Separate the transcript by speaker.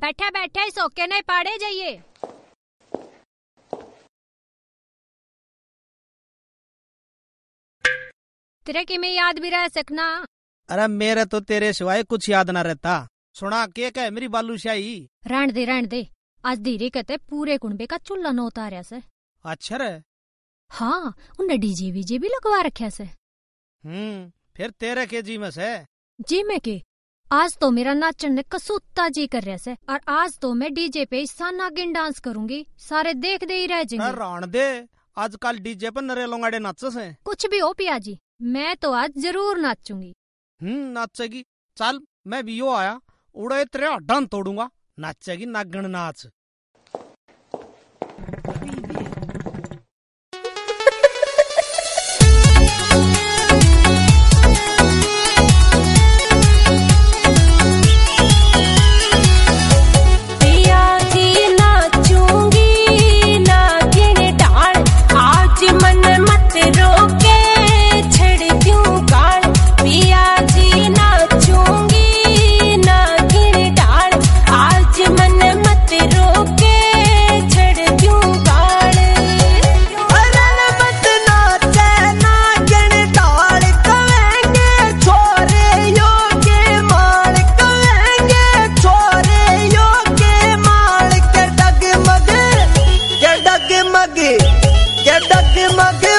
Speaker 1: बैठे बैठे सोके नहीं पाड़े जाइए। तेरे की मैं याद भी रह सकना।
Speaker 2: अरे मेरे तो तेरे सिवाय कुछ याद ना रहता। सुना के कह मेरी बालूशाही।
Speaker 1: रहन दे आज धीरे कहते पूरे कुंबे का चूल्हा न उतारा से।
Speaker 2: अच्छा रे।
Speaker 1: हाँ उन्हें डीजे वीजे भी लगवा रखे से।
Speaker 2: फिर तेरे के जी में से
Speaker 1: जी में के आज तो मेरा नाचने का सूता जी कर रहा से और आज तो मैं डीजे पे इस नागिन डांस करूंगी, सारे देख दे ही रह जाएंगे।
Speaker 2: राण दे आजकल डीजे पर नरे लोंगाड़े नाच से।
Speaker 1: कुछ भी हो पिया जी मैं तो आज जरूर नाचूंगी।
Speaker 2: नाचेगी चल मैं भी यो आया उड़े तेरे हड्डां तोड़ूंगा। नाचेगी नागण नाच।
Speaker 3: डगमग